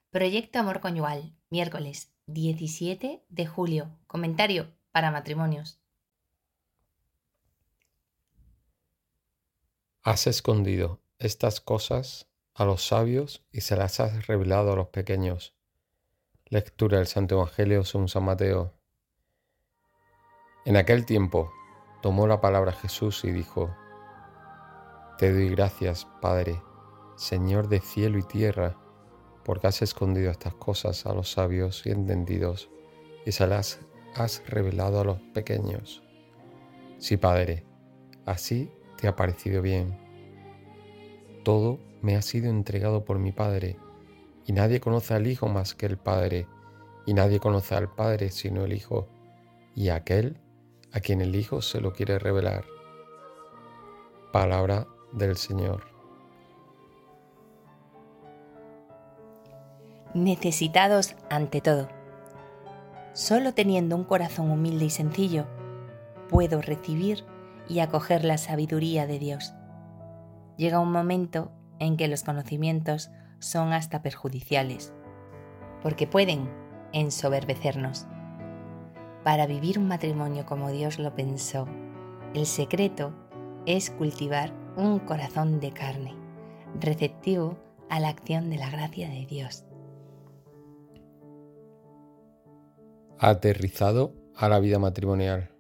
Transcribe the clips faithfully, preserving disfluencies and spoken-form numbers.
Proyecto Amor Conyugal, miércoles diecisiete de julio. Comentario para matrimonios. Has escondido estas cosas a los sabios y se las has revelado a los pequeños. Lectura del Santo Evangelio según San Mateo. En aquel tiempo tomó la palabra Jesús y dijo: Te doy gracias, Padre, Señor de cielo y tierra, porque has escondido estas cosas a los sabios y entendidos y se las has revelado a los pequeños. Sí, Padre, así te ha parecido bien. Todo me ha sido entregado por mi Padre, y nadie conoce al Hijo más que el Padre, y nadie conoce al Padre sino el Hijo, y aquel a quien el Hijo se lo quiere revelar. Palabra del Señor. Necesitados ante todo. Solo teniendo un corazón humilde y sencillo, puedo recibir y acoger la sabiduría de Dios. Llega un momento en que los conocimientos son hasta perjudiciales, porque pueden ensoberbecernos. Para vivir un matrimonio como Dios lo pensó, el secreto es cultivar un corazón de carne, receptivo a la acción de la gracia de Dios. Aterrizado a la vida matrimonial.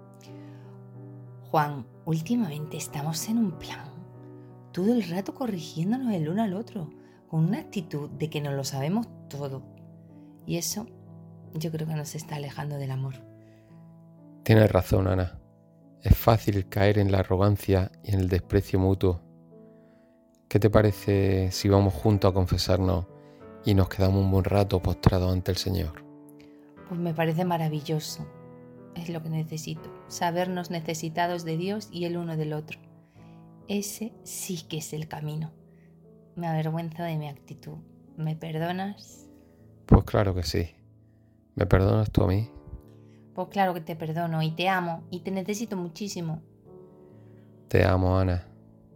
Juan, últimamente estamos en un plan, todo el rato corrigiéndonos el uno al otro, con una actitud de que nos lo sabemos todo. Y eso yo creo que nos está alejando del amor. Tienes razón, Ana. Es fácil caer en la arrogancia y en el desprecio mutuo. ¿Qué te parece si vamos juntos a confesarnos y nos quedamos un buen rato postrados ante el Señor? Pues me parece maravilloso. Es lo que necesito, sabernos necesitados de Dios y el uno del otro. Ese sí que es el camino. Me avergüenzo de mi actitud. ¿Me perdonas? Pues claro que sí. ¿Me perdonas tú a mí? Pues claro que te perdono y te amo y te necesito muchísimo. Te amo, Ana.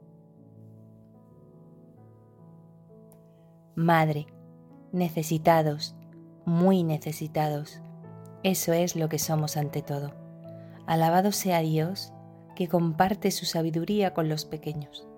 Madre, necesitados, muy necesitados. Eso es lo que somos ante todo. Alabado sea Dios, que comparte su sabiduría con los pequeños.